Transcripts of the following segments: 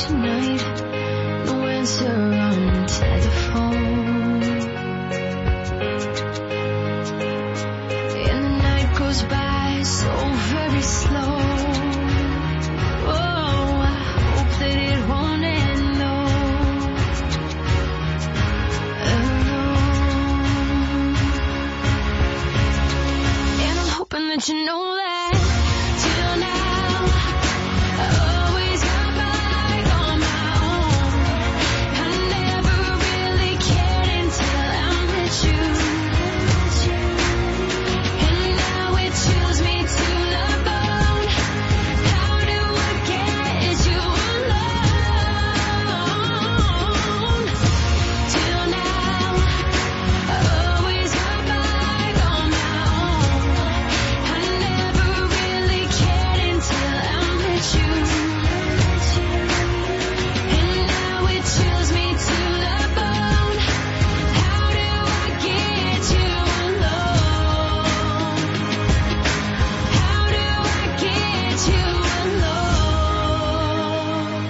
tonight. No answer on the telephone. And the night goes by so very slow. Oh, I hope that it won't end though. Alone. And I'm hoping that you know that till now I always got by on my own. I never really cared until I met you. And now it chills me to the bone. How do I get you alone? Till now I always got by on my own. I never really cared until I met you. And now it chills me to the bone. How do I get you alone? How do I get you alone?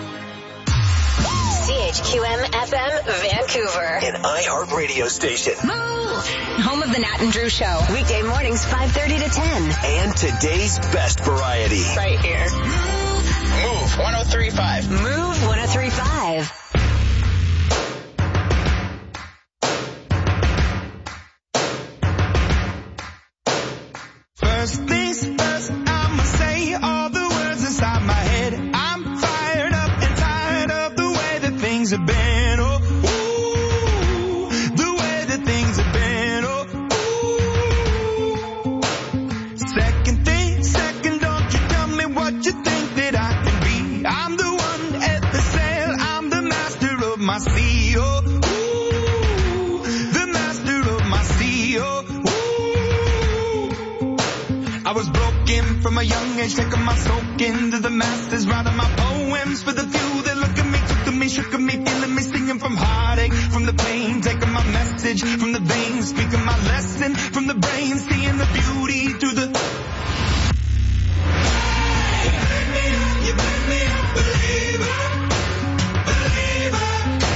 CHQM FM Vancouver. An iHeart radio station. Move! Home of the Nat and Drew Show. Weekday mornings 5:30 to 10. And today's best variety. Right here. Move 103.5. Move 103.5. First things first, I'ma say all the words inside my head. I'm fired up and tired of the way that things have been. Oh, ooh, the way that things have been. Oh, ooh. Second thing, second, don't you tell me what you think that I can be. I'm the one at the sail, I'm the master of my sea. Oh, ooh, the master of my sea. Oh, ooh. I was broken from a young age, taking my soak into the masses, writing my poems for the few that look at me, took to me, shook at me, feeling me, singing from heartache, from the pain, taking my message from the veins, speaking my lesson from the brain, seeing the beauty through the... You make me a believer, believer.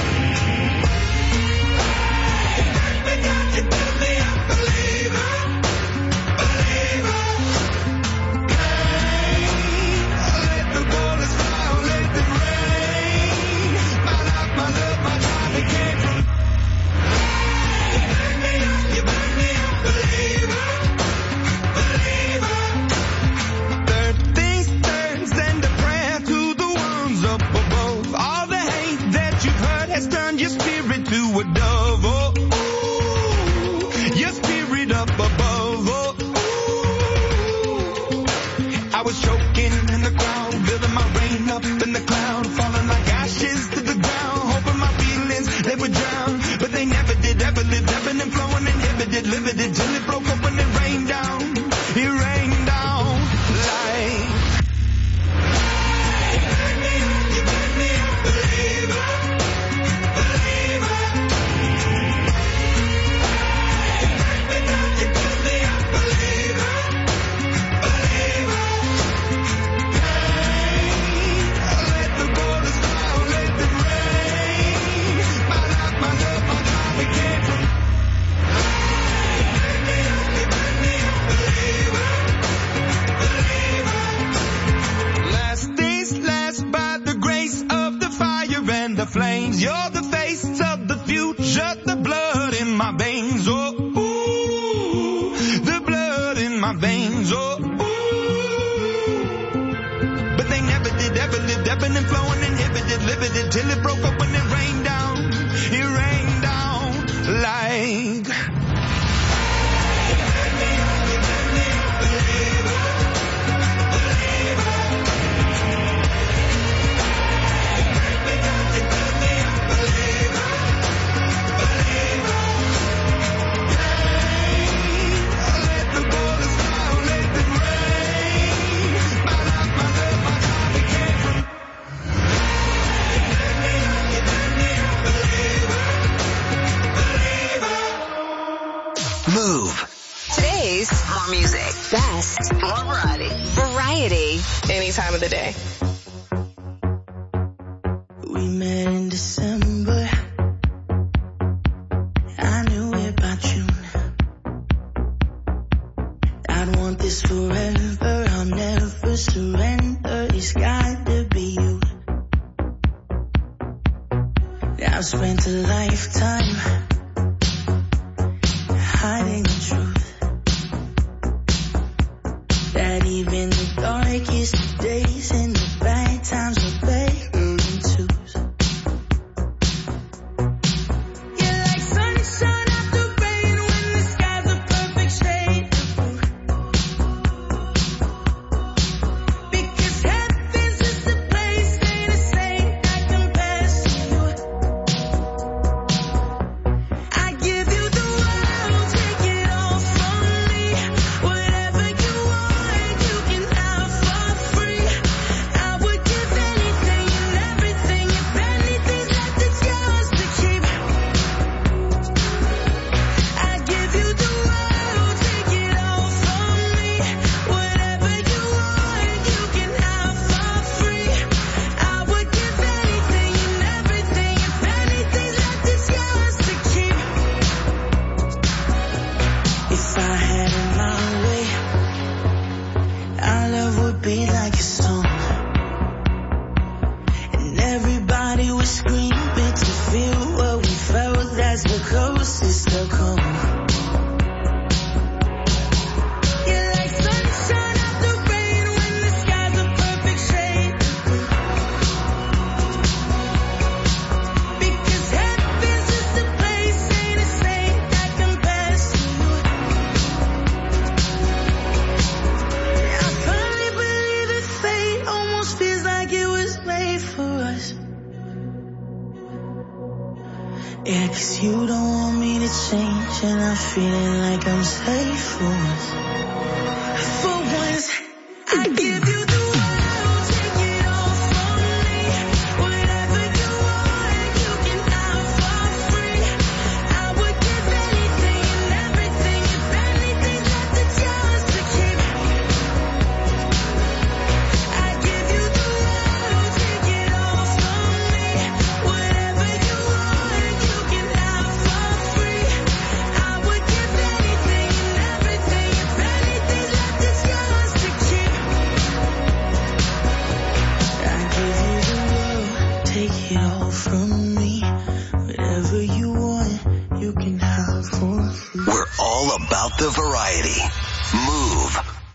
You make me a believer, believer. Let the bullets fly, let them rain. My life, my love, my drive, it came from... You make me a believer, believer. Third things third, send a prayer to the ones up above. All the hate that you've heard has turned your spirit to a dove. Oh, ooh, your spirit up above. Oh, ooh. I was choking in the crowd, building my rain up in the cloud, falling like ashes to the ground, hoping my feelings, they would drown. But they never did, ever lived, ebbing and flowing, inhibited, limited, till it broke up when it rained down. It rained down like... You make me a believer, believer. You put me a believer, believer. Let the bullets fly, let them rain. My life, my love, my drive, it came from... You make me a believer, believer. Last things last, by the grace of the fire and the flames. You're the face of the future, the blood in my veins. Oh, ooh, the blood in my veins. Oh, ooh. But they never did, ever lived, ebbing and flowing, inhibited, limited, till it broke up when it rained down. It rained down like... Let the bullets fly, let them rain. My life, my love, my drive, it came from... Move. Today's more music. Best. More variety. Variety. Any time of the day. surrender, it's gotta be you. I've spent a lifetime hiding the truth, that even the darkest days and the bad times are better than twos. You're like sunshine after rain when the sky's a perfect shade of blue. Because heaven's just a place, ain't a saint that compares to you. I give you the world, take it all from me. Whatever you want, you can have for free. I would give anything and everything if anything's left it's yours to keep. I give you the world, take it all from me. Whatever you want, you can have for free. I would give anything and everything if anything's left it's yours to keep. If I had it my way, our love would be like a song, and everybody would scream it to feel what we felt. That's the closest they'll come. You're like sunshine after rain when the sky's a perfect shade of blue. Because heaven's just a place, ain't a saint that compares to you. I firmly believe that fate almost feels like it was made for us. Yeah, 'cause you don't want me to change, and I'm feeling like I'm safe for once. For once, I give you the world, take it all from me. Whatever you want, you can have for free. I would give anything and everything if anything's left it's yours to keep. I give you the world, take it all from me. Whatever you want, you can have for free. I would give anything and everything if anything's left it's yours to keep. I give you the world, take it all from me. Whatever you want, you can have for free. We're all about the variety. Move.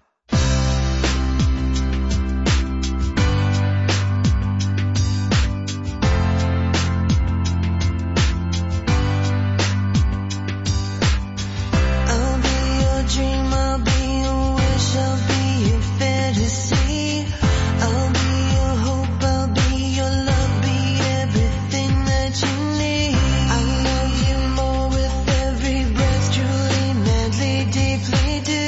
I'll be your dream, I'll be your wish, I'll be your fantasy. I'll be your hope, I'll be your love, be everything that you need. I love you more with every breath, truly, madly, deeply do.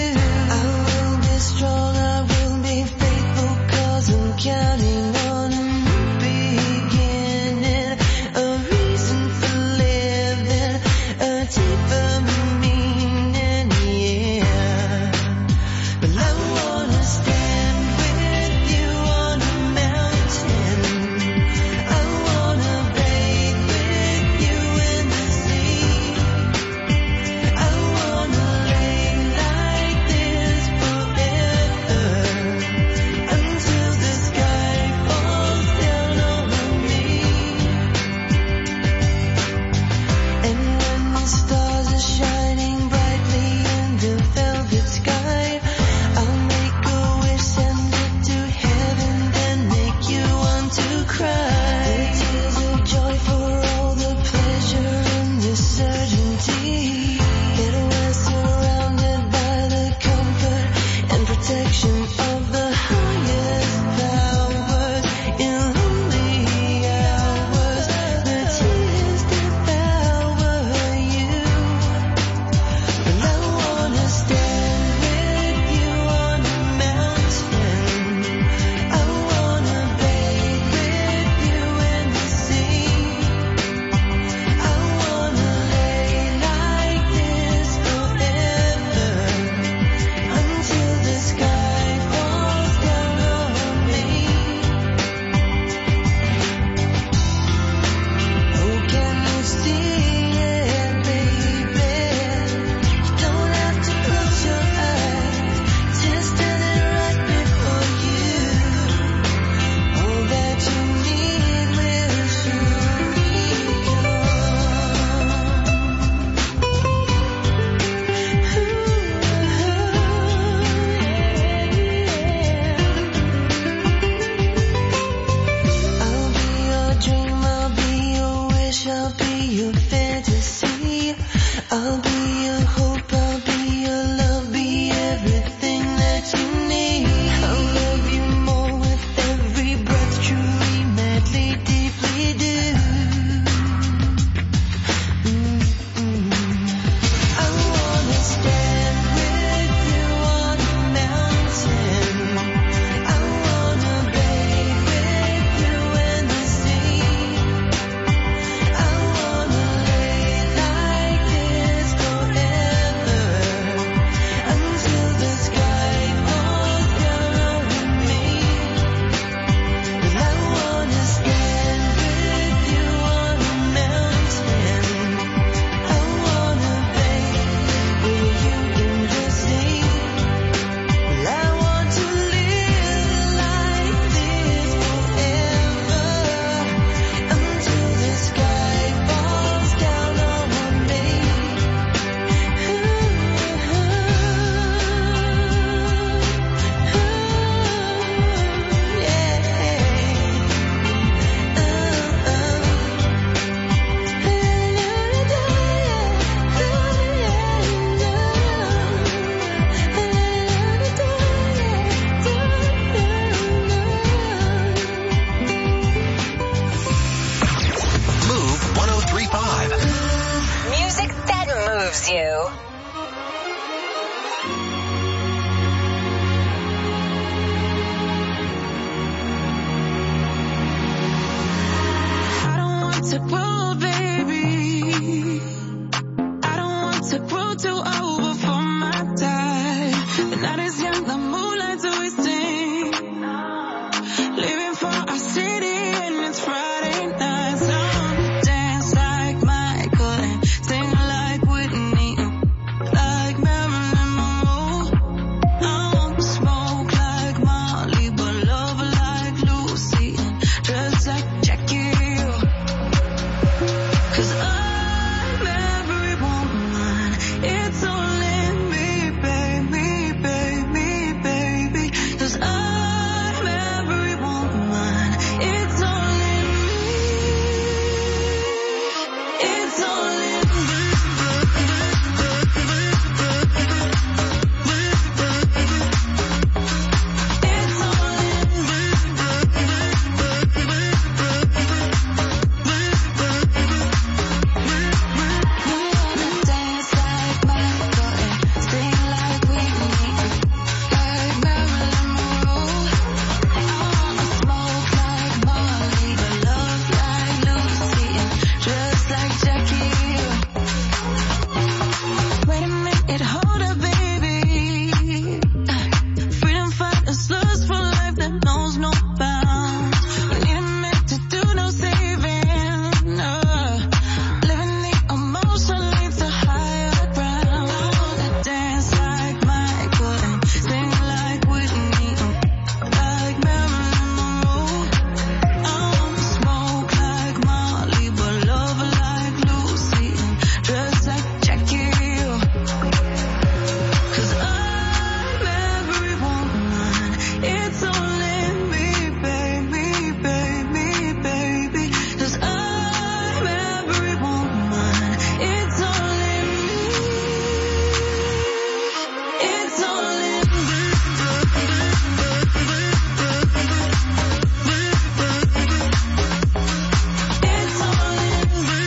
knows no bounds. You need a minute to do no saving. Living the emotion leads to higher ground. I wanna dance like Michael and sing like Whitney, like Marilyn Monroe. I wanna smoke like Molly, but love like Lucy and dress like Jackie Hill. 'Cause I'm every woman. It's only me, baby, baby, baby. 'Cause I'm every woman. It's only me. It's only me. It's only me.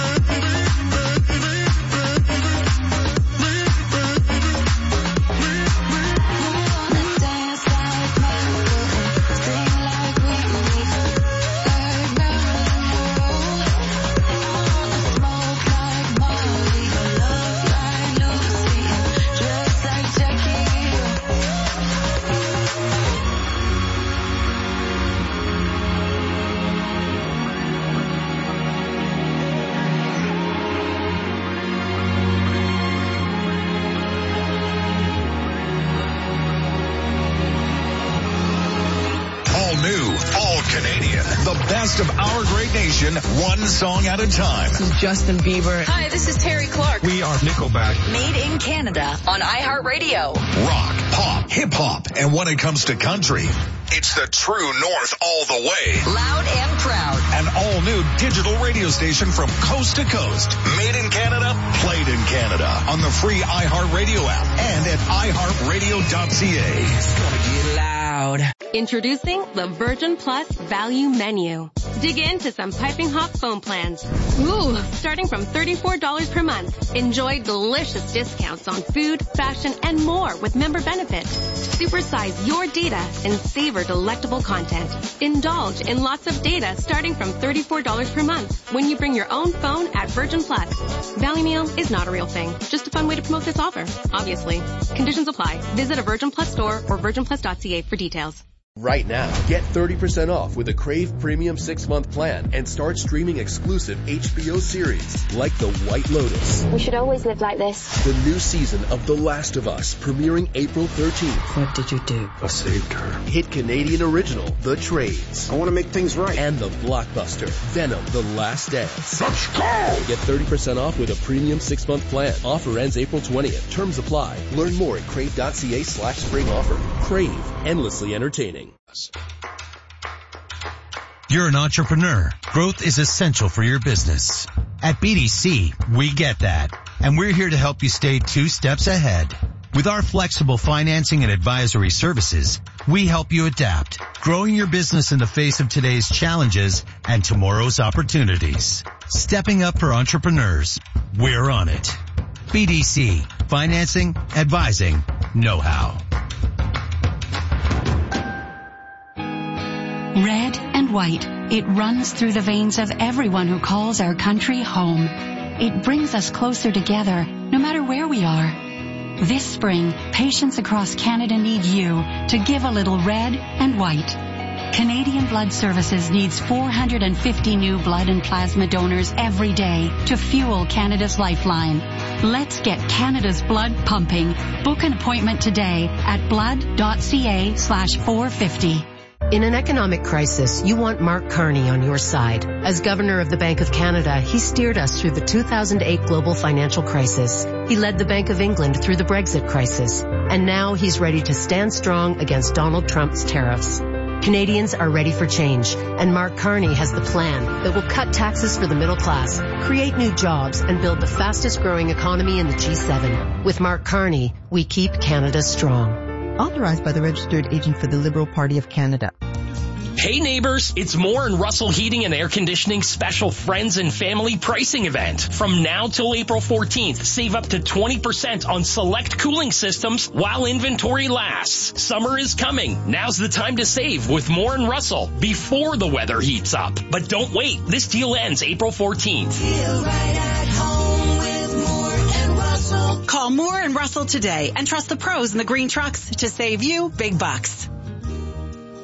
Wanna dance like Michael and sing like Whitney, like Marilyn Monroe. I wanna smoke like Molly, but love like Lucy and dress like Jackie Hill. All new, all Canadian. The best of our great nation, one song at a time. This is Justin Bieber. Hi, this is Terry Clark. We are Nickelback. Made in Canada on iHeartRadio. Rock, pop, hip hop, and when it comes to country, it's the true north all the way. Loud and proud. An all new digital radio station from coast to coast. Made in Canada, played in Canada. On the free iHeartRadio app and at iHeartRadio.ca. It's gonna get loud. Introducing the Virgin Plus Value Menu. Dig into some piping hot phone plans. Ooh, starting from $34 per month. Enjoy delicious discounts on food, fashion, and more with member benefits. Supersize your data and savor delectable content. Indulge in lots of data starting from $34 per month when you bring your own phone at Virgin Plus. Value Meal is not a real thing, just a fun way to promote this offer, obviously. Conditions apply. Visit a Virgin Plus store or virginplus.ca for details. Right now, get 30% off with a Crave Premium 6-month plan and start streaming exclusive HBO series like The White Lotus. We should always live like this. The new season of The Last of Us premiering April 13th. What did you do? I saved her. Hit Canadian original The Trades. I want to make things right. And the blockbuster Venom: The Last Dance. Let's go! Get 30% off with a premium 6-month plan. Offer ends April 20th. Terms apply. Learn more at crave.ca/spring offer. Crave. Endlessly entertaining. You're an entrepreneur. Growth is essential for your business. At BDC, we get that. And we're here to help you stay 2 steps ahead. With our flexible financing and advisory services, we help you adapt, growing your business in the face of today's challenges and tomorrow's opportunities. Stepping up for entrepreneurs. We're on it. BDC. Financing, advising, know-how. Red and white, it runs through the veins of everyone who calls our country home. It brings us closer together, no matter where we are. This spring, patients across Canada need you to give a little red and white. Canadian Blood Services needs 450 new blood and plasma donors every day to fuel Canada's lifeline. Let's get Canada's blood pumping. Book an appointment today at blood.ca/450. In an economic crisis, you want Mark Carney on your side. As Governor of the Bank of Canada, he steered us through the 2008 global financial crisis. He led the Bank of England through the Brexit crisis. And now he's ready to stand strong against Donald Trump's tariffs. Canadians are ready for change, and Mark Carney has the plan that will cut taxes for the middle class, create new jobs, and build the fastest growing economy in the G7. With Mark Carney, we keep Canada strong. Authorized by the Registered Agent for the Liberal Party of Canada. Hey neighbors, it's Moore and Russell Heating and Air Conditioning special Friends and Family pricing event. From now till April 14th, save up to 20% on select cooling systems while inventory lasts. Summer is coming. Now's the time to save with Moore and Russell before the weather heats up. But don't wait. This deal ends April 14th. Feel right at home with Moore and Russell. Call Moore and Russell today and trust the pros in the green trucks to save you big bucks.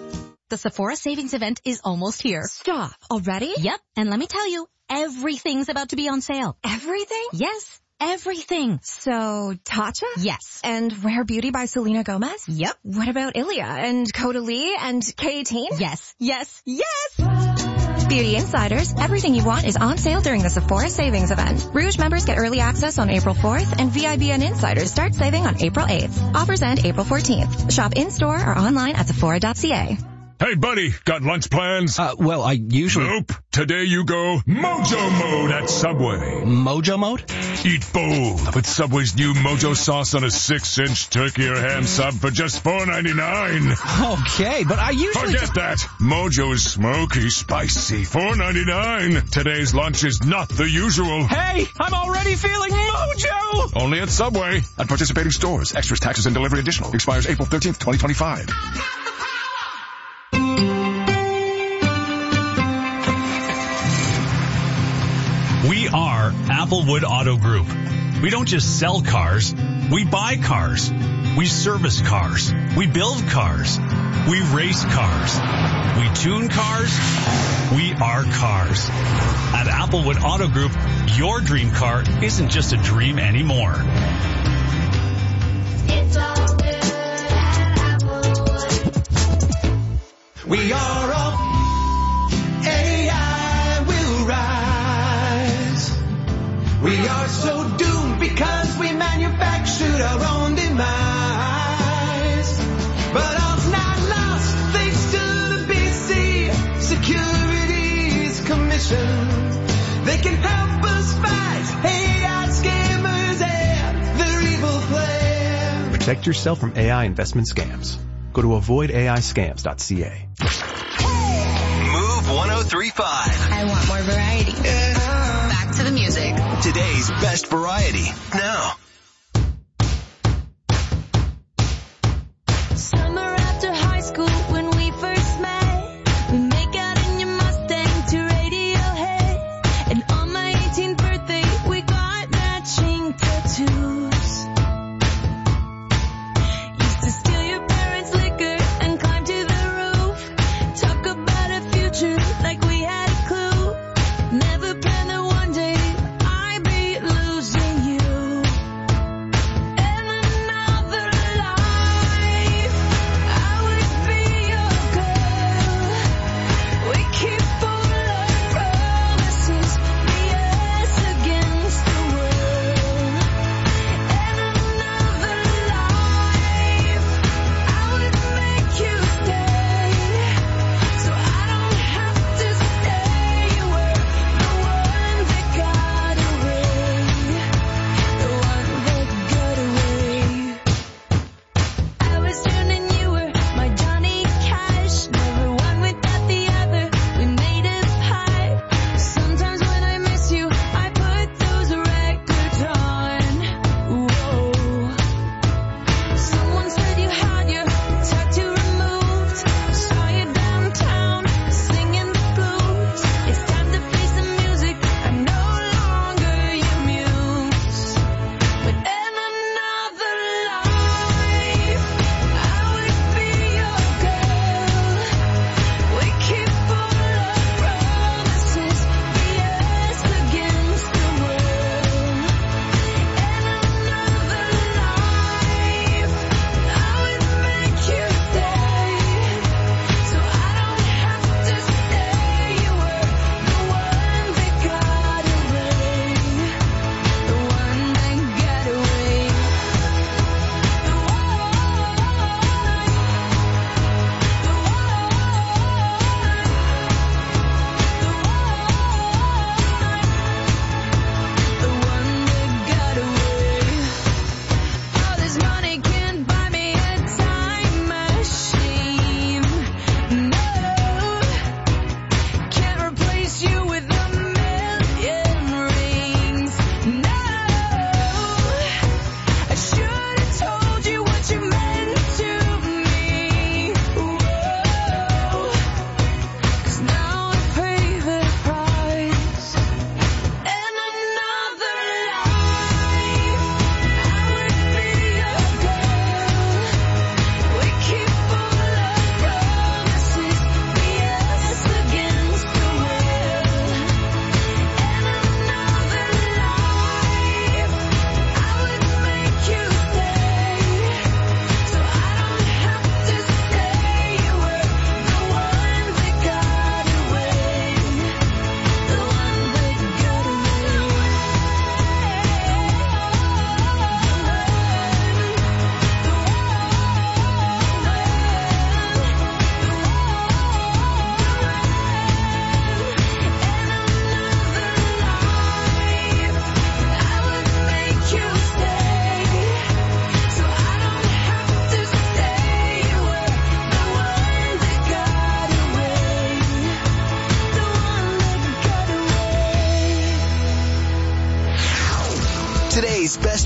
The Sephora Savings Event is almost here. Stop. Already? Yep. And let me tell you, everything's about to be on sale. Everything? Yes. Everything. So, Tatcha? Yes. And Rare Beauty by Selena Gomez? Yep. What about Ilia and Caudalie and K18? Yes. Yes. Yes! Beauty Insiders, everything you want is on sale during the Sephora Savings Event. Rouge members get early access on April 4th, and VIBN Insiders start saving on April 8th. Offers end April 14th. Shop in-store or online at Sephora.ca. Hey, buddy, got lunch plans? Well, I usually... Nope. Today you go Mojo Mode at Subway. Mojo Mode? Eat bold with Subway's new Mojo sauce on a 6-inch turkey or ham sub for just $4.99. Okay, but I usually... Forget that. Mojo is smoky, spicy. $4.99. Today's lunch is not the usual. Hey, I'm already feeling Mojo! Only at Subway. At participating stores. Extras, taxes, and delivery additional. Expires April 13th, 2025. We are Applewood Auto Group. We don't just sell cars, we buy cars. We service cars. We build cars. We race cars. We tune cars. We are cars. At Applewood Auto Group, your dream car isn't just a dream anymore. It's all good at Applewood. We are all AI will rise. We are so doomed because we manufactured our own demise. But all's not lost thanks to the BC Securities Commission. They can help us fight AI scammers and their evil plan. Protect yourself from AI investment scams. Go to avoidaiscams.ca. Move 103.5. I want more variety. Back to the music. Today's best variety. Now. Summer after high school when we first met, we make out in your Mustang to Radiohead. And on my 18th birthday, we got matching tattoos. Used to steal your parents' liquor and climb to the roof. Talk about a future like we had a clue. Never planned that one day I'd be losing you.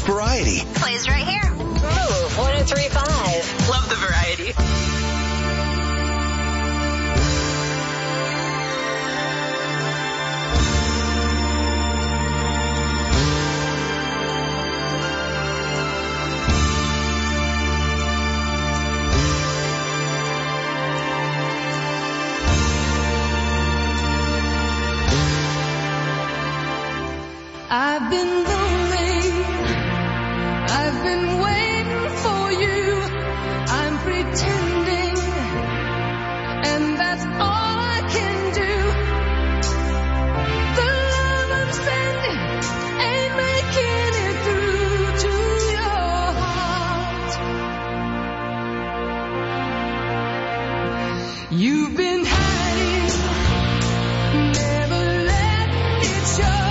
best variety. Plays right here. Move 103.5. Love the variety. I've been lonely, I've been waiting for you, I'm pretending, and that's all I can do. The love I'm spending ain't making it through to your heart. You've been hiding, never letting it show.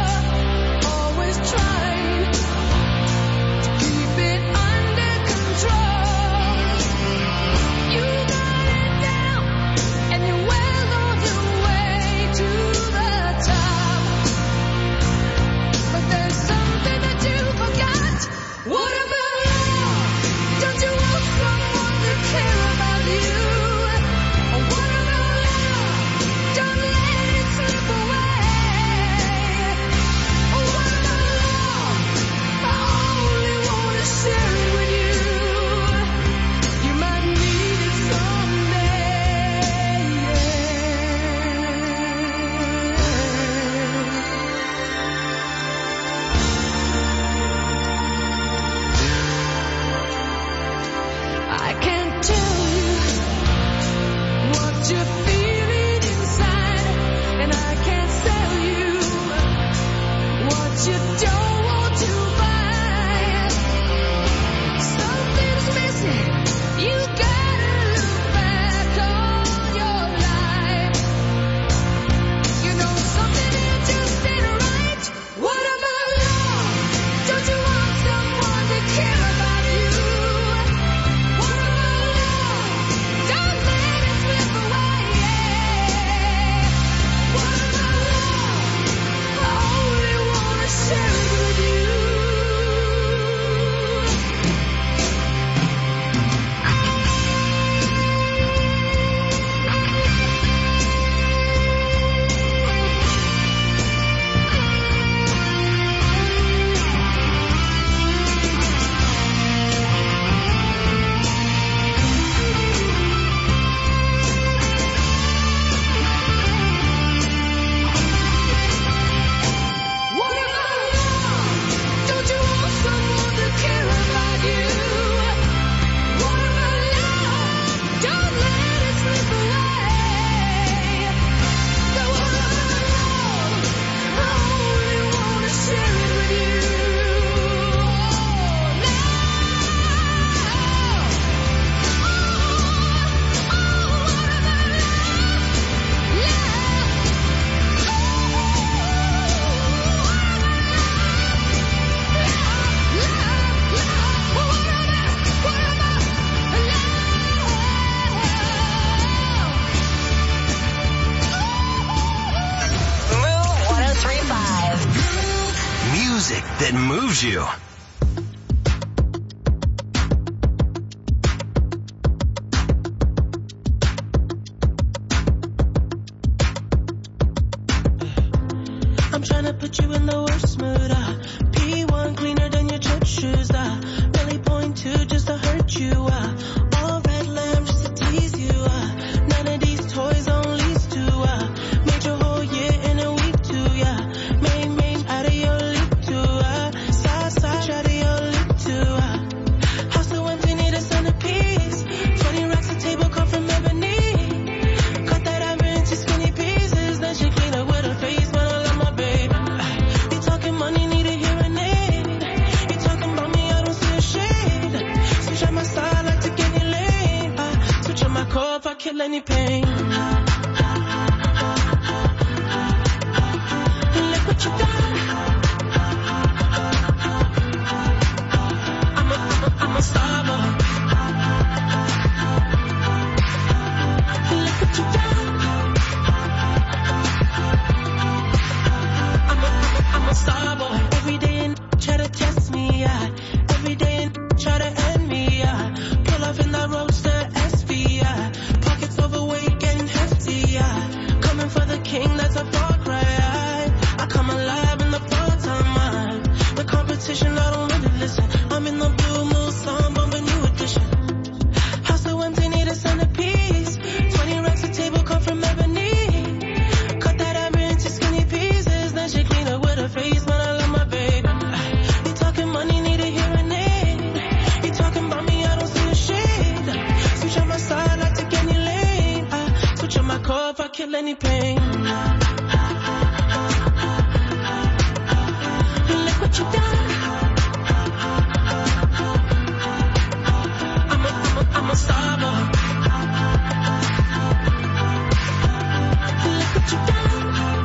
Trying to keep it under control. You got it down, and you're well on your way to the top. But there's something that you forgot. What about love? Don't you want someone to care about you? Or what about love? Don't let it slip away. Or what about share it with you. You might need it someday. I can't tell you what you're feeling inside, and I can't sell you what you don't want to buy. You gotta look back on your life. You know something here just ain't right. What about love? Don't you want someone to care about you? What about love? Don't let it slip away. What about love? I only wanna share it with you. That moves you. I'm trying to put you in the worst mood. P1 cleaner than your church shoes. Really point to just to hurt you. All red lamb just to tease you. None of these toys on lease to. Made your whole year in a week too. Made out of your league too. Side out of your league too. House so empty, need a centerpiece. 20 racks of table come from ebony. Cut that iron into skinny pieces. Then she clean up with her face. But I love my baby. You talking money, need a hearing aid. You talking about me, I don't see a shade. Switch out my style, like to get any lane. Switch out my core if I kill any pain. Look what you done. I'm a star boy. Look what you done. I'm a star boy. Every day and try to test me. Switch on my core if I kill any pain. And look what you done. I'm a star boy. And look what you done.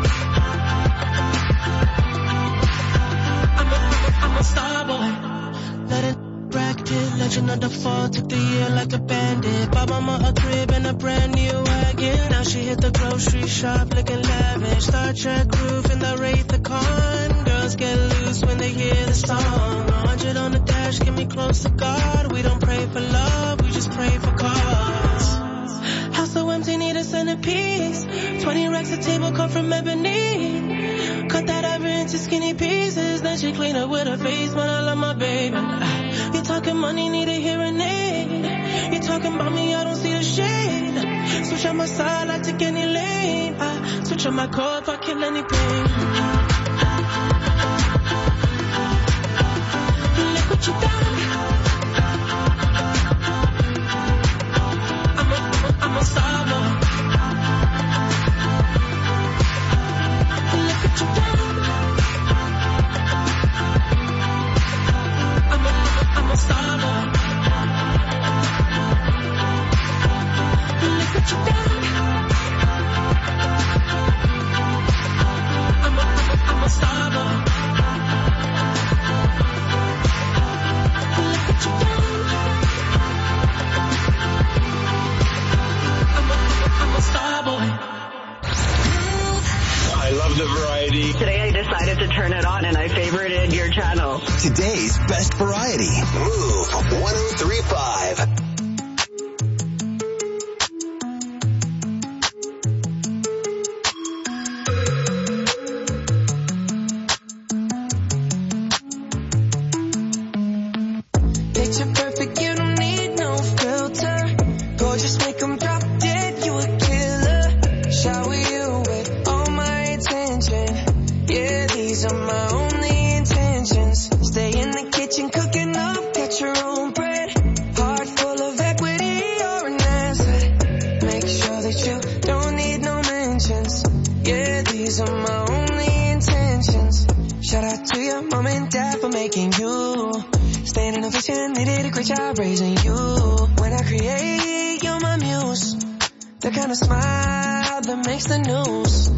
I'm a star boy. Let it bracket, legend of the fall, took the year like a bandit. Bought mama a crib and a brand new wagon. Now she hit the grocery shop looking lavish. Star Trek roof in the Wraith the Con. Girls get loose when they hear the song. 100 on the dash, get me close to God. We don't pray for love, we just pray for cause. House so empty, need a centerpiece. 20 racks a table come from ebony. Cut that ever into skinny pieces. Then she clean up with her face, man, I love my baby. You talking money, need a hearing aid. You talking about me, I don't see the shade. Switch on my side, I take any lane. I switch on my core if I kill any pain. Look what you done. I'm a star boy. Look what you done. I'm a star boy. Look what you done. I'm a star boy. Look what you done. I'm a star boy. I love the variety. Today I decided to turn it on and I favorited your channel. Today's best variety. Move 1035. Picture perfect, you don't need no filter. Gorgeous, make 'em drop dead, you a killer. Shower you with all my attention. Yeah, these are my only intentions. Stay in the kitchen, cooking up, get your own bread. Heart full of equity, you're an asset. Make sure that you don't need no mentions. Yeah, these are my only intentions. Shout out to your mom and dad for making you. Staying in a vision, they did a great job raising you. When I create, you're my muse. The kind of smile that makes the news.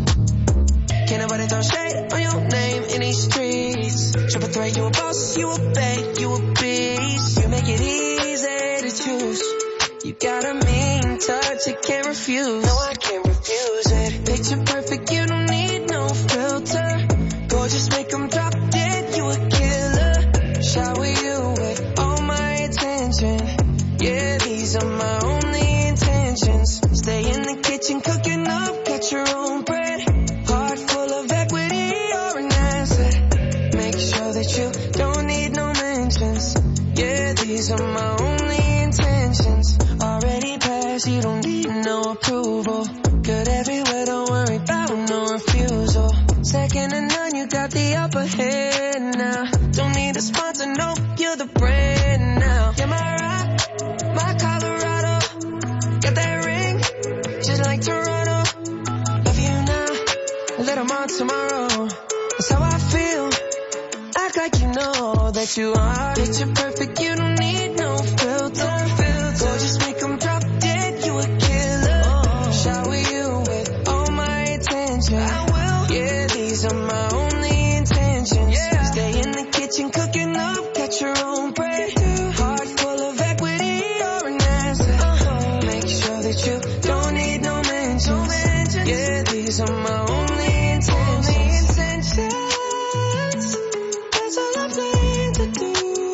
Can't nobody throw shade on your name in these streets. Triple threat, you a boss, you a babe, you a beast. You make it easy to choose. You got a mean touch, you can't refuse. No, I can't refuse it. Picture perfect, you don't need no filter. Gorgeous, make 'em drop dead, you a killer. Shower you with all my attention. Yeah, these are my only intentions. Stay in the kitchen, cooking up, get your own bread. Heart full of equity, you're an asset. Make sure that you don't need no mentions. Yeah, these are my only intentions. Already passed, you don't need no approval. Good everywhere, don't worry about no refusal. Second to none, you got the upper hand now. Don't need a sponsor, no, you're the brand now. You're my rock, my Colorado. Got that ring, just like Toronto. Love you now, a little more tomorrow. That's how I feel, act like you know that you are. Picture perfect, you don't need no filter. Gorgeous, make 'em drop dead, you a killer. Shower you with all my attention. I will. Yeah, these are my only intentions. Yeah. Stay in the kitchen, cooking up, get your own bread. Heart full of equity, you're an asset. Make sure that you don't need no mentions. Yeah, these are my only intentions. That's all I plan to do.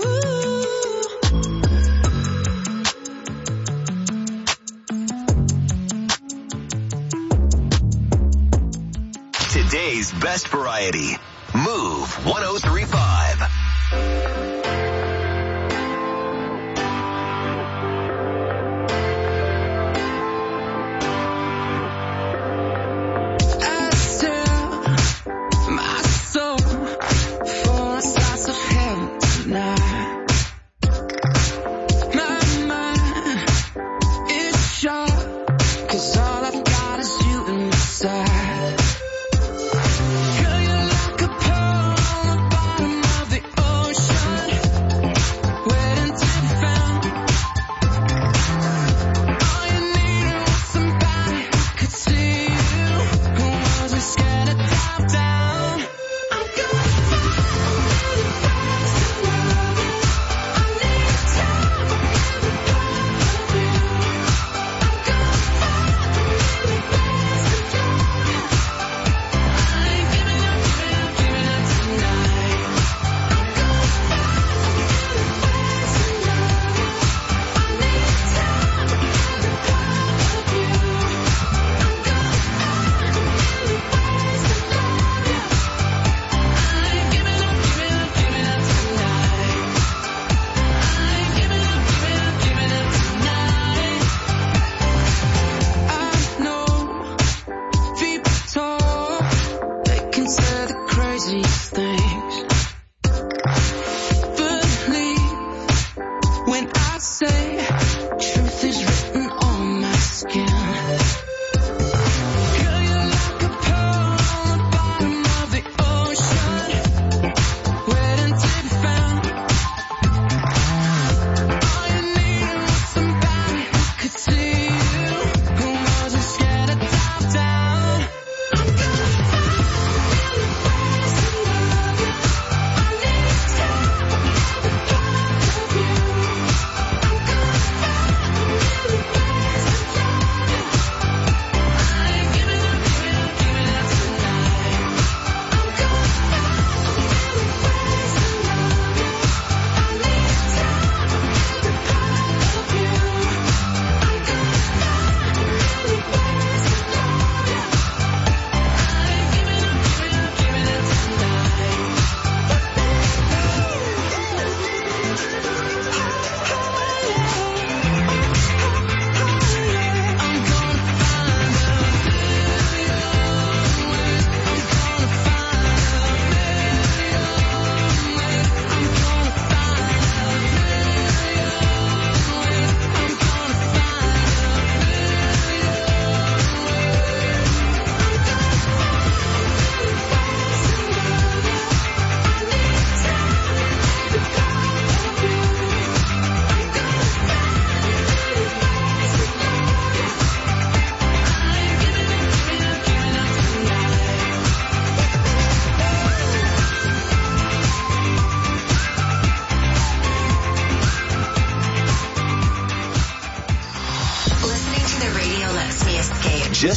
Today's best variety. Move 1035. I sell my soul for a slice of heaven tonight. My mind is sharp, 'cause all I've got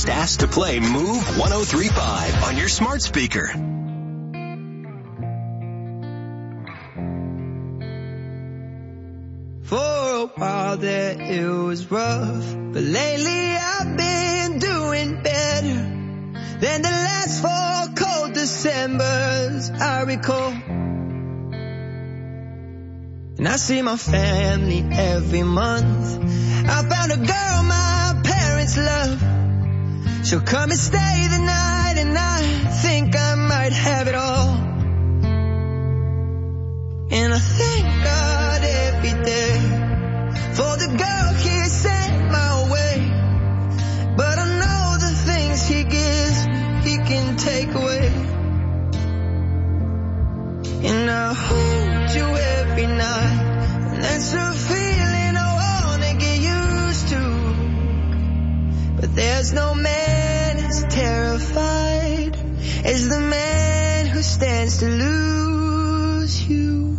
Just ask to play Move 103.5 on your smart speaker. For a while there it was rough, but lately I've been doing better than the last 4 cold Decembers I recall. And I see my family every month. I found a girl my parents love. She'll come and stay the night, and I think I might have it all. And I thank God every day for the girl he sent my way. But I know the things he gives, he can take away. And I hold you every night, and that's a feeling I wanna get used to. But there's no man as terrified as the man who stands to lose you.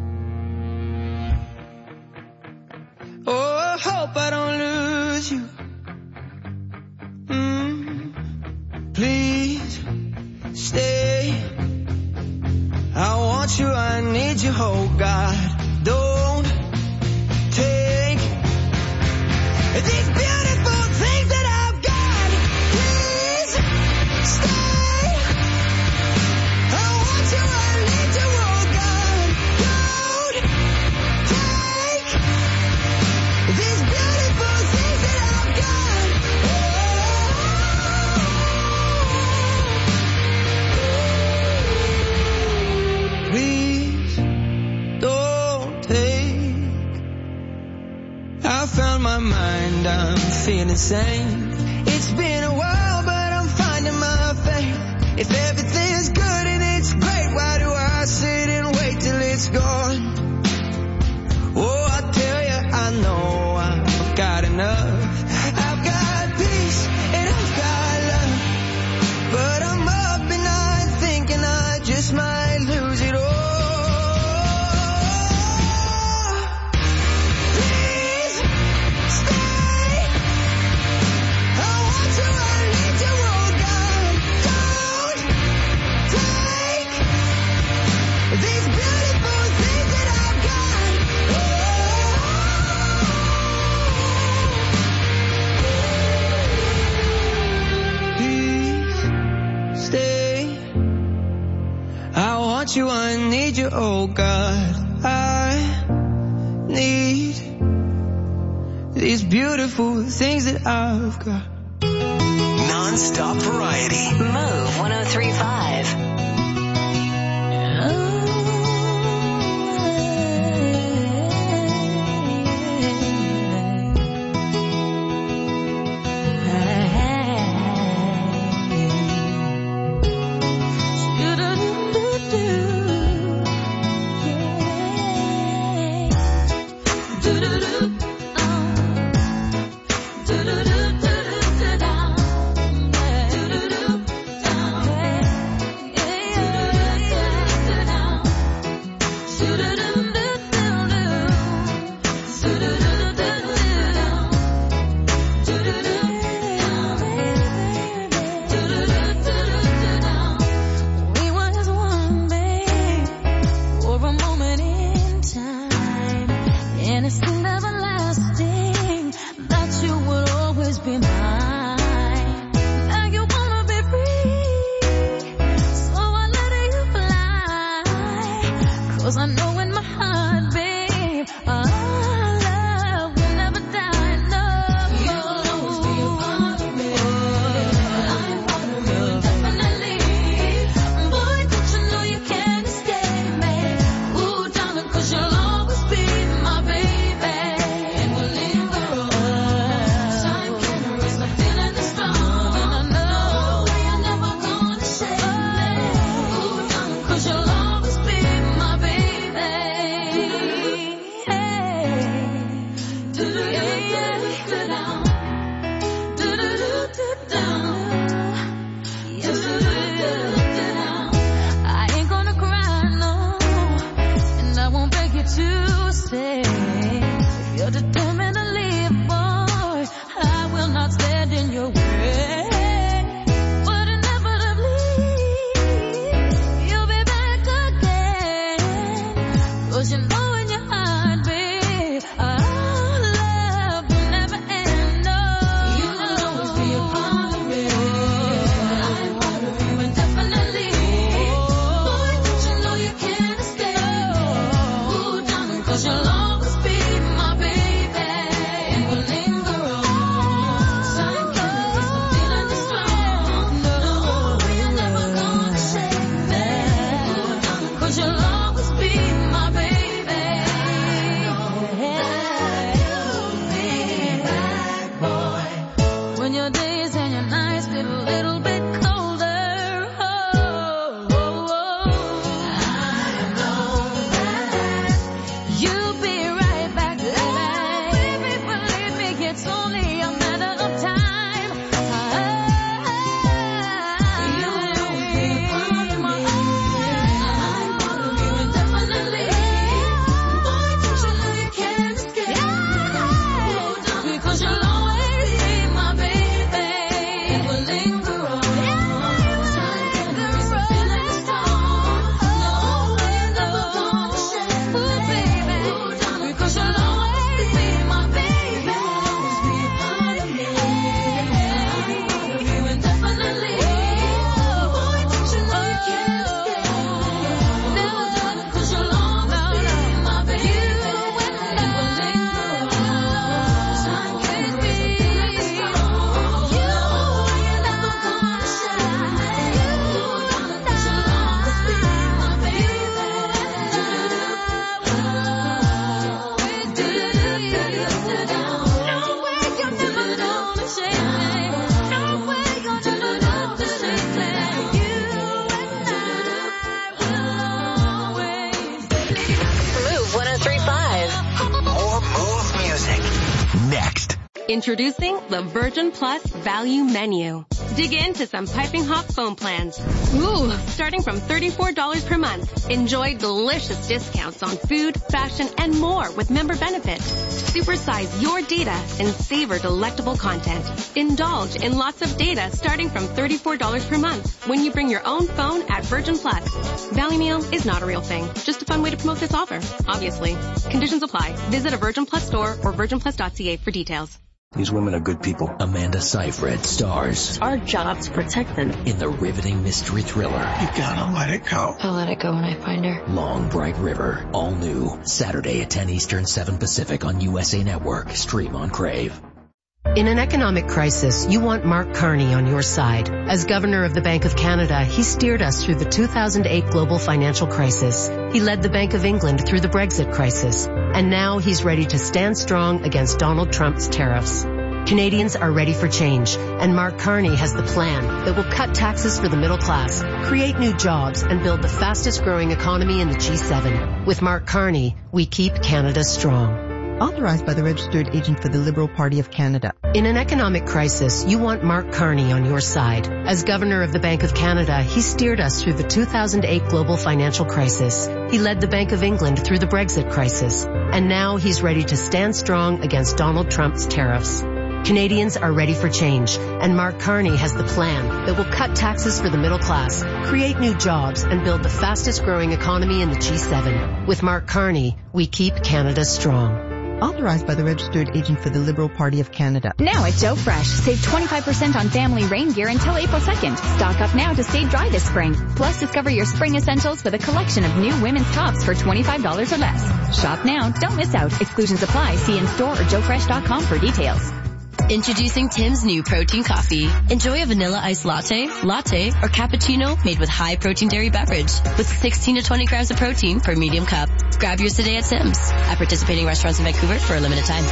Oh, I hope I don't lose you. Please stay. I want you, I need you, oh God. Don't take these beautiful things that I've got. Please stay. I want you, I need you, oh God. Don't take these beautiful things that I've got. Please don't take. I found my mind, I'm feeling sane. It's been a while, but I'm finding my faith. If everything's good and it's great, why do I sit and wait till it's gone? Oh, I tell you, I know I've got enough. I've got peace and I've got love. But I'm up and I'm thinking I just might lose it all. Please stay. I want you, I need you, oh God. Don't take these beautiful things that I've got. Please stay. I want you, I need you, oh God. I need these beautiful things that I've got. Non-stop variety. Move 103.5. Yeah. Introducing the Virgin Plus Value Menu. Dig into some piping hot phone plans. Ooh, starting from $34 per month. Enjoy delicious discounts on food, fashion, and more with member benefits. Supersize your data and savor delectable content. Indulge in lots of data starting from $34 per month when you bring your own phone at Virgin Plus. Value Meal is not a real thing, just a fun way to promote this offer, obviously. Conditions apply. Visit a Virgin Plus store or virginplus.ca for details. These women are good people. Amanda Seyfried stars. Our job to protect them. In the riveting mystery thriller. You gotta let it go. I'll let it go when I find her. Long Bright River. All new. Saturday at 10 Eastern, 7 Pacific on USA Network. Stream on Crave. In an economic crisis, you want Mark Carney on your side. As Governor of the Bank of Canada, he steered us through the 2008 global financial crisis. He led the Bank of England through the Brexit crisis. And now he's ready to stand strong against Donald Trump's tariffs. Canadians are ready for change, and Mark Carney has the plan that will cut taxes for the middle class, create new jobs, and build the fastest growing economy in the G7. With Mark Carney, we keep Canada strong. Authorized by the Registered Agent for the Liberal Party of Canada. In an economic crisis, you want Mark Carney on your side. As Governor of the Bank of Canada, he steered us through the 2008 global financial crisis. He led the Bank of England through the Brexit crisis. And now he's ready to stand strong against Donald Trump's tariffs. Canadians are ready for change, and Mark Carney has the plan that will cut taxes for the middle class, create new jobs, and build the fastest growing economy in the G7. With Mark Carney, we keep Canada strong. Authorized by the Registered Agent for the Liberal Party of Canada. Now at Joe Fresh, save 25% on family rain gear until April 2nd. Stock up now to stay dry this spring. Plus, discover your spring essentials with a collection of new women's tops for $25 or less. Shop now, don't miss out. Exclusions apply. See in-store or joefresh.com for details. Introducing Tim's new protein coffee. Enjoy a vanilla iced latte, or cappuccino made with high protein dairy beverage with 16 to 20 grams of protein per medium cup. Grab yours today at Tim's. At participating restaurants in Vancouver for a limited time.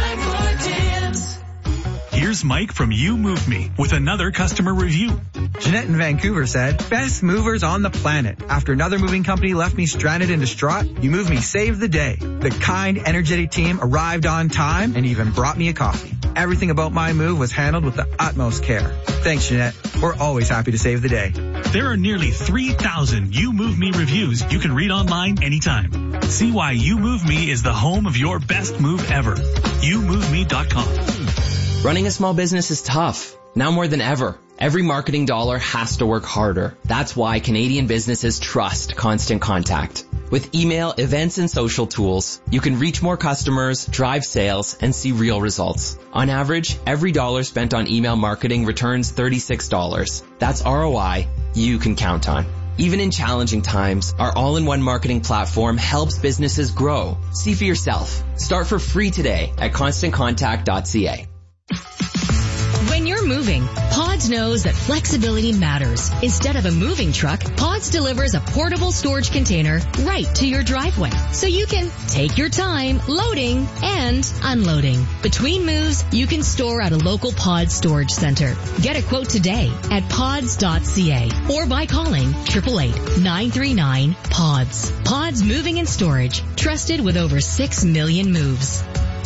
Here's Mike from You Move Me with another customer review. Jeanette in Vancouver said, best movers on the planet. After another moving company left me stranded and distraught, You Move Me saved the day. The kind, energetic team arrived on time and even brought me a coffee. Everything about my move was handled with the utmost care. Thanks, Jeanette. We're always happy to save the day. There are nearly 3,000 You Move Me reviews you can read online anytime. See why You Move Me is the home of your best move ever. YouMoveMe.com. Running a small business is tough. Now more than ever. Every marketing dollar has to work harder. That's why Canadian businesses trust Constant Contact. With email, events, and social tools, you can reach more customers, drive sales, and see real results. On average, every dollar spent on email marketing returns $36. That's ROI you can count on. Even in challenging times, our all-in-one marketing platform helps businesses grow. See for yourself. Start for free today at constantcontact.ca. When you're moving, Pods knows that flexibility matters. Instead of a moving truck, Pods delivers a portable storage container right to your driveway, so you can take your time loading and unloading. Between moves, you can store at a local Pods storage center. Get a quote today at pods.ca or by calling 888-939-PODS. Pods Moving and Storage, trusted with over 6 million moves.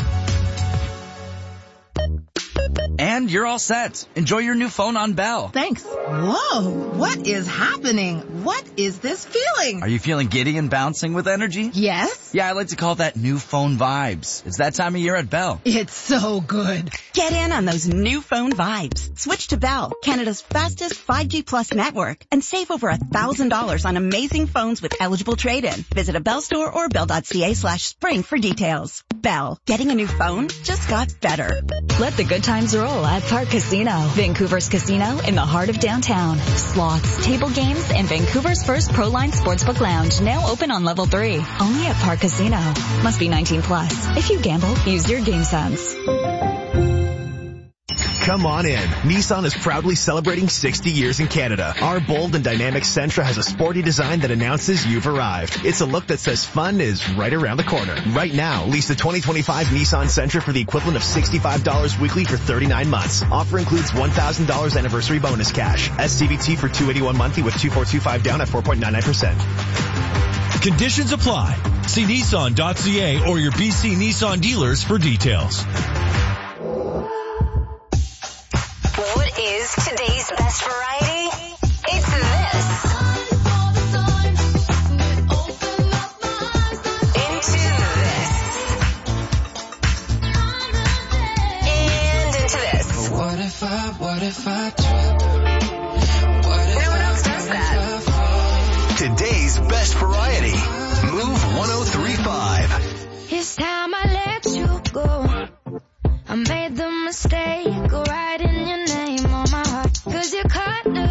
And you're all set. Enjoy your new phone on Bell. Thanks. Whoa, what is happening? What is this feeling? Are you feeling giddy and bouncing with energy? Yes. Yeah, I like to call that new phone vibes. It's that time of year at Bell. It's so good. Get in on those new phone vibes. Switch to Bell, Canada's fastest 5G plus network, and save over $1,000 on amazing phones with eligible trade-in. Visit a Bell store or bell.ca/spring for details. Bell, getting a new phone just got better. Let the good times roll at Park Casino, Vancouver's casino in the heart of downtown. Slots, table games, and Vancouver's first Proline Sportsbook Lounge now open on level 3. Only at Park Casino. Must be 19 plus. If you gamble, use your game sense. Come on in. Nissan is proudly celebrating 60 years in Canada. Our bold and dynamic Sentra has a sporty design that announces you've arrived. It's a look that says fun is right around the corner. Right now, lease the 2025 Nissan Sentra for the equivalent of $65 weekly for 39 months. Offer includes $1,000 anniversary bonus cash. SCVT for $281 monthly with $2,425 down at 4.99%. Conditions apply. See Nissan.ca or your BC Nissan dealers for details.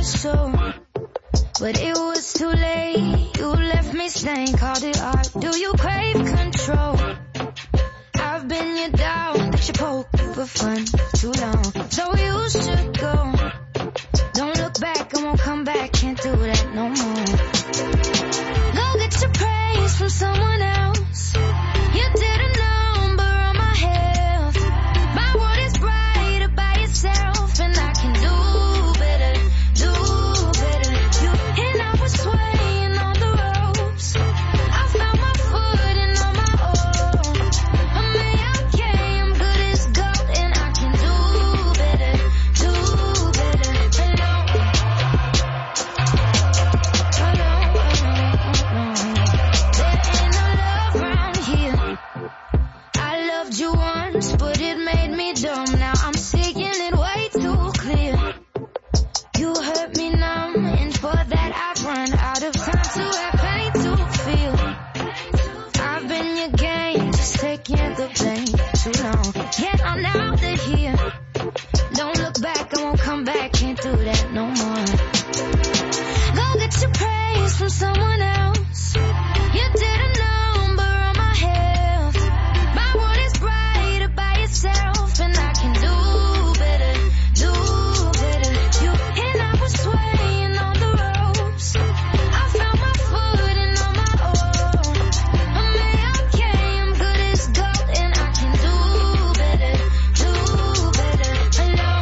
so. But it was too late. You left me stained, called it art. Do you crave control? I've been your dog, that you poke for fun too long. So you should go. Don't look back, I won't come back. Can't do that no more. Go get your praise from someone else. You did a number on my health. My world is brighter by yourself, and I can do better, do better. You and I was swaying on the ropes. I found my footing on my own. I'm okay, I'm good as gold, and I can do better, do better. There ain't no love round here. I loved you once, but it made me dumb. Now I'm seeing it way too clear. You hurt me numb, and for that I've run out of time to have pain to feel. I've been your game, just taking the blame too long. Yet I'm out of here. Don't look back, I won't come back. Can't do that no more. Go get your praise from someone else. You did a number on my health. My world is brighter by yourself, and I can do better, do better. You and I was swaying on the ropes. I found my footing on my own. I'm okay, I'm good as gold, and I can do better, do better alone.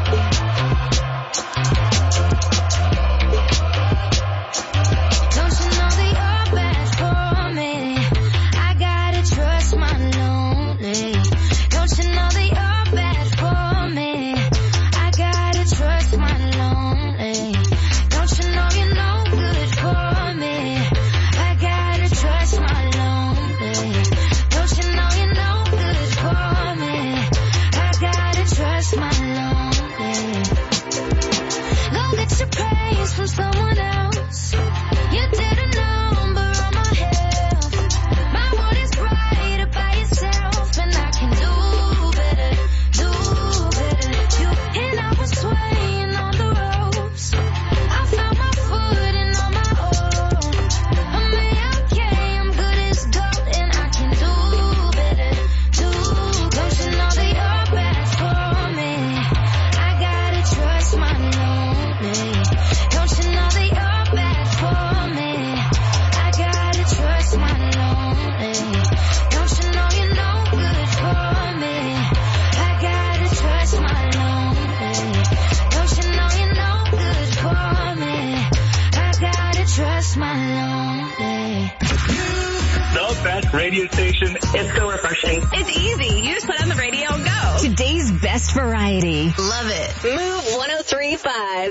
Don't you know that you're bad for me? I gotta trust my lonely. Don't you know that you're bad for me? I gotta trust my lonely. Don't you know you're no good for me? I gotta trust my lonely. Don't you know you're no good for me? I gotta trust my lonely. Go get your praise from someone else. You did a number on my health. My world is brighter by yourself, and I can do better, do better. You and I was swaying on the ropes. I found my footing on my own. I'm okay, I'm good as gold, and I can do better, do. Don't you know that you're bad for me? I gotta trust my lonely. Don't you know that you're bad for me? I gotta trust my lonely. Don't you know you're no good for me? I gotta trust my lonely. Don't you know you're no good for me? I gotta trust my lonely. The best radio station. It's so refreshing. It's easy. You just put on the radio and go. Today's best variety. Love it. Move 103.5.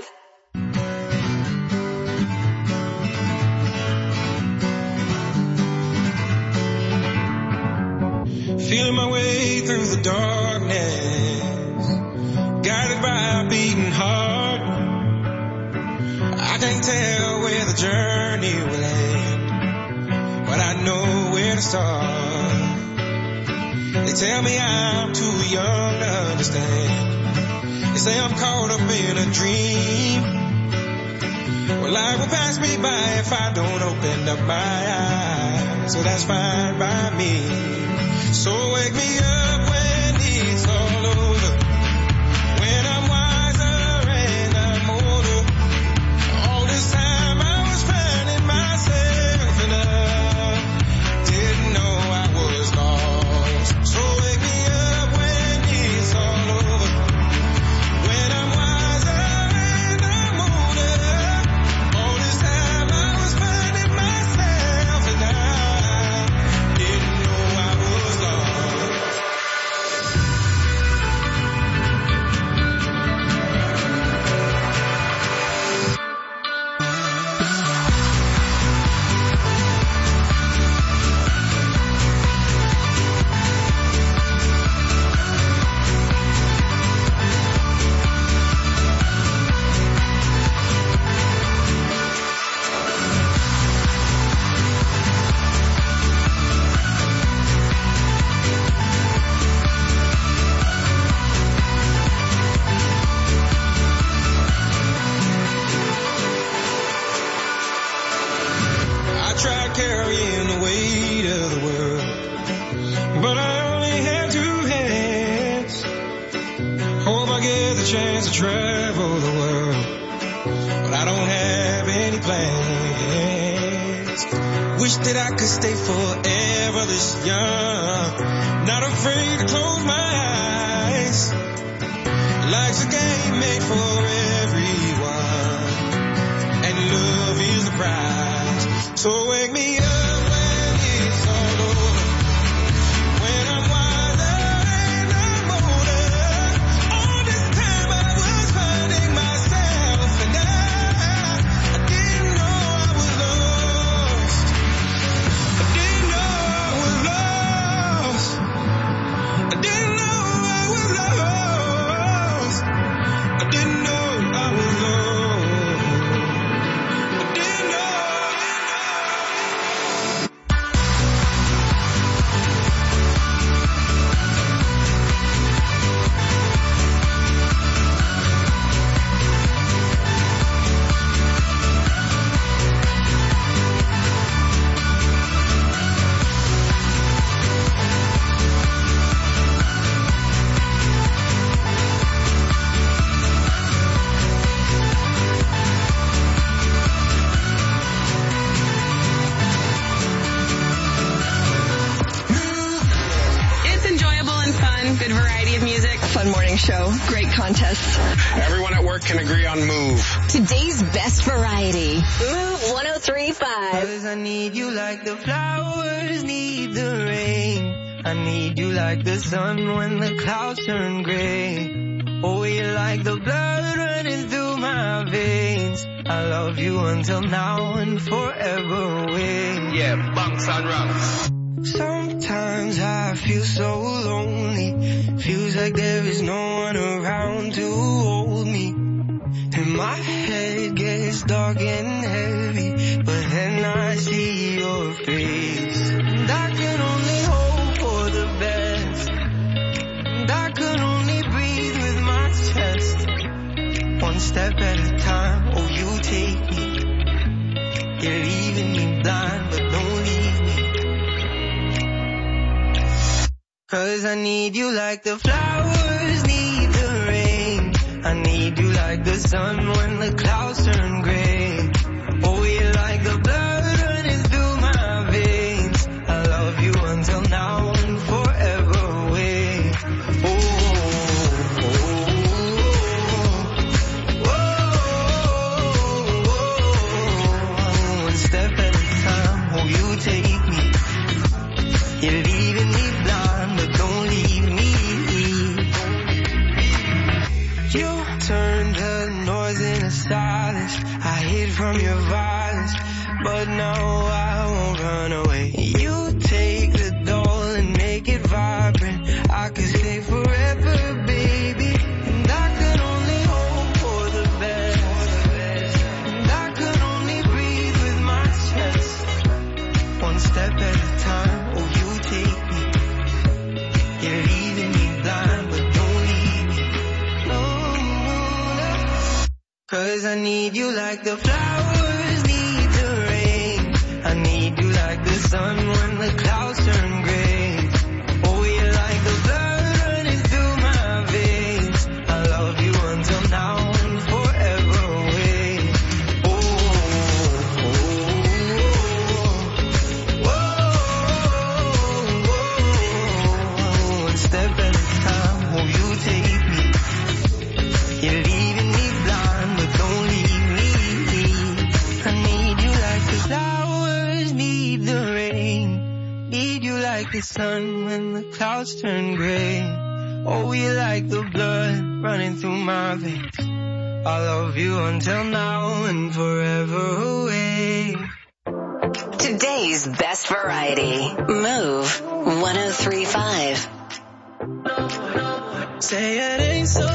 Feeling my way through the darkness, guided by a beating heart. I can't tell where the journey will end, but I know where to start. They tell me I'm too young to understand. They say I'm caught up in a dream. Well, life will pass me by if I don't open up my eyes, so that's fine by me. So wake me up when it's all over, when I'm wiser and I'm older. All this time I was finding myself and I didn't know I was lost. So wake me up when it's all over, when I'm wiser and I'm older. All this time I was finding myself and I didn't know I was lost. carrying the weight of the world. But I only have 2 hands. Hope I get the chance to travel the world. But I don't have any plans. Wish that I could stay forever this young. Not afraid to close my eyes. Life's a game made for everyone. And love is the prize. So wake me up when it's all over. When I'm wiser and I'm older. All this time I was finding myself. And I didn't know I was lost. I didn't know I was lost. I didn't know I was lost. I didn't know I was lost. Good variety of music. Fun morning show. Great contests. Everyone at work can agree on Move. Today's best variety. Move 103.5. 'Cause I need you like the flowers need the rain. I need you like the sun when the clouds turn gray. Oh, you're like the blood running through my veins. I love you until now and forever away. Yeah, bunks on rocks. Sometimes I feel so lonely. Feels like there is no one around to hold me. And my head gets dark and heavy, but then I see your face. And I can only hope for the best. And I can only breathe with my chest. One step at a time, oh you take me. You're leaving me blind, but don't leave me. 'Cause I need you like the flowers need the rain. I need you like the sun when the clouds turn gray. Oh, you're like the blood running through my veins. I love you until now and forever away. Oh, oh, oh, oh, oh. One step at a time, oh, you take me. You're leaving me blind, but don't leave me. You turned the noise into silence. I hid from your violence, but now I won't run away. You take the doll and make it vibrant. I could stay forever, baby. And I could only hope for the best. And I could only breathe with my chest. One step at a time, oh you take me. You're leaving me blind, but don't leave me. No, no. 'Cause I need you like the flowers need the rain. I need you like the sun when the clouds turn gray. Oh, you're like the blood running through my veins. I love you until now and forever away. Oh, oh, oh, oh, oh. One step at a time, oh you take me. You're leaving me blind, but don't leave me. I need you like the flowers need the rain. Need you like the sun when the clouds turn gray. Oh, you're like the blood running through my veins. I love you until now and forever away. Today's best variety. Move 103.5. Say it ain't so.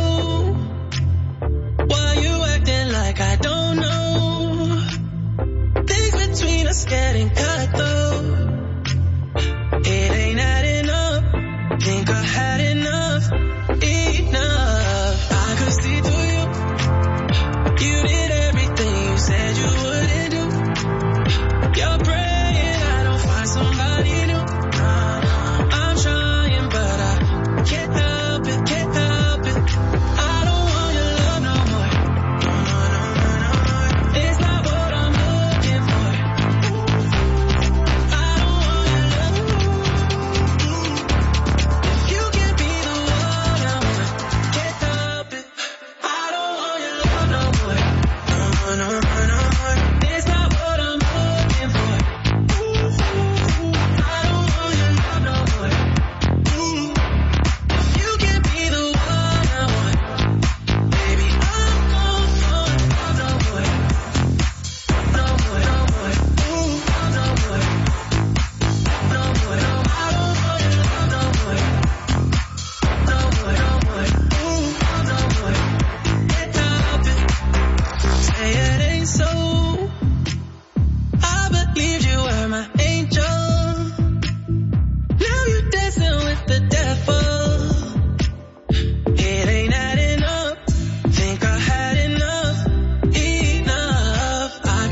Why you acting like I don't know? Things between us getting cut though. It ain't adding up. Think I had enough. Enough. I could see through you. You did everything you said you wouldn't do. You're praying I don't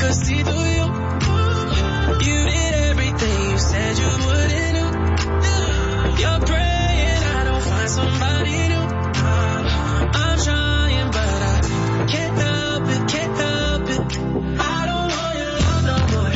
could see through you. You did everything you said you wouldn't do. You're praying I don't find somebody